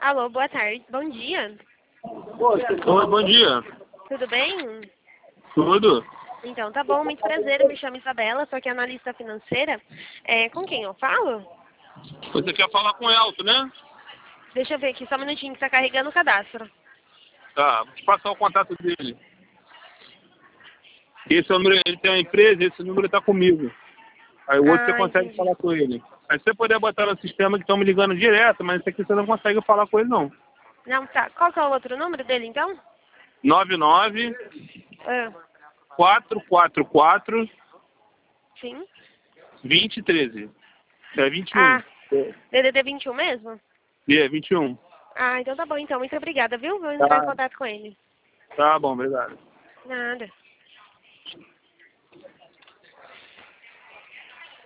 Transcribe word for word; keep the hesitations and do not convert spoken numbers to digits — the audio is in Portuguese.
Alô, boa tarde. Bom dia. Oi, bom dia. Tudo bem? Tudo? Então, tá bom. Muito prazer. Eu me chamo Isabela, sou aqui analista financeira. É, com quem eu falo? Você quer falar com o Elton, né? Deixa eu ver aqui, só um minutinho que tá carregando o cadastro. Tá, vou te passar o contato dele. Esse é o número, ele tem uma empresa, esse número tá comigo. Aí o outro você Ah, consegue entendi. falar com ele. Aí você poder botar no sistema que estão me ligando direto, mas esse aqui você não consegue falar com ele não. Não, tá. Qual que é o outro número dele, então? nove nove Ah, quatro quatro quatro sim. dois zero um três. É vinte e um. Ah, D D D vinte e um mesmo? É, vinte e um. Ah, então tá bom, então. Muito obrigada, viu? Vou entrar em Tá, contato com ele. tá bom, obrigado. Nada.